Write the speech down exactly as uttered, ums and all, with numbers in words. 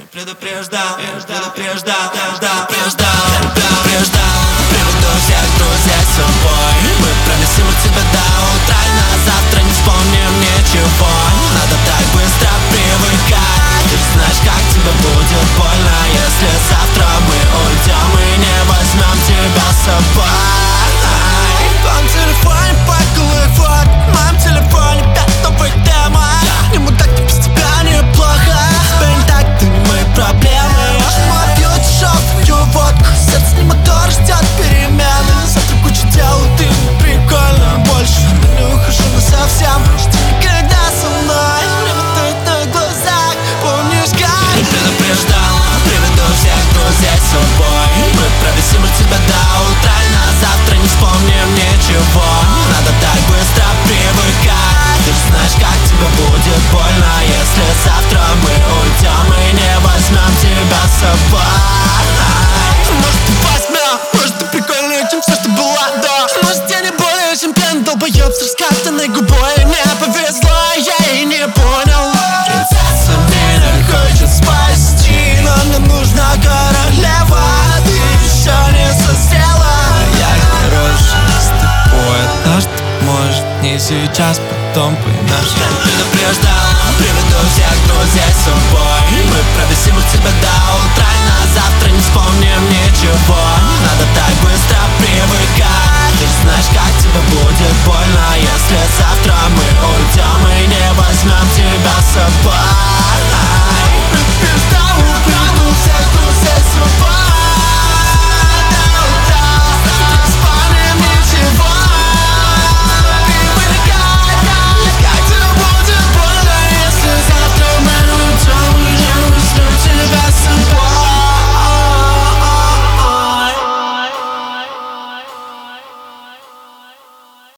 Предупреждал, предупреждал, предупреждал, предупреждал. Приведу всех друзей с собой. Мы провисим от тебя до утра, и на завтра не вспомним ничего. Надо так быстро привыкать. Ты же знаешь, как тебе будет больно, если завтра мы уйдем и не возьмем тебя с собой. В твоем телефоне паковый фото, в моем телефоне пять новых демо. Ему так без тебя неплохо. Тебе не так, ты не мои проблемы. Мой пьет шофью водку, сердце не мотор, ждет перемены. Завтра куча дел, и ты не прикольно. Больше не ухожу насовсем. Жди никогда со мной. Время тает на глазах, помнишь как? Предупреждал, приведу всех друзей с собой. Мы провисим от тебя до утра, и на завтра не вспомним ничего. Надо так быстро привыкать. Ты же знаешь, как тебе будет больно, если завтра мы уйдем и не возьмем тебя с собой. Может, ты возьмем, может, ты прикольнее, чем все, что было до. Может, я не более, чем пьяный долбоеб с раскатанной губой. Мне повезло, я и не понял. Принцесса меня хочет спасти, но мне нужна королева. Ты еще не созрела. Я хороший с тобой, однажды, может, не сейчас, потом поймешь. Предупреждал, приведу всех друзей с собой. Мы провисим от тебя до утра, и на завтра не вспомним ничего. Надо так быстро привыкать. Ты же знаешь, как тебе будет больно, если завтра мы уйдем и не возьмем тебя с собой.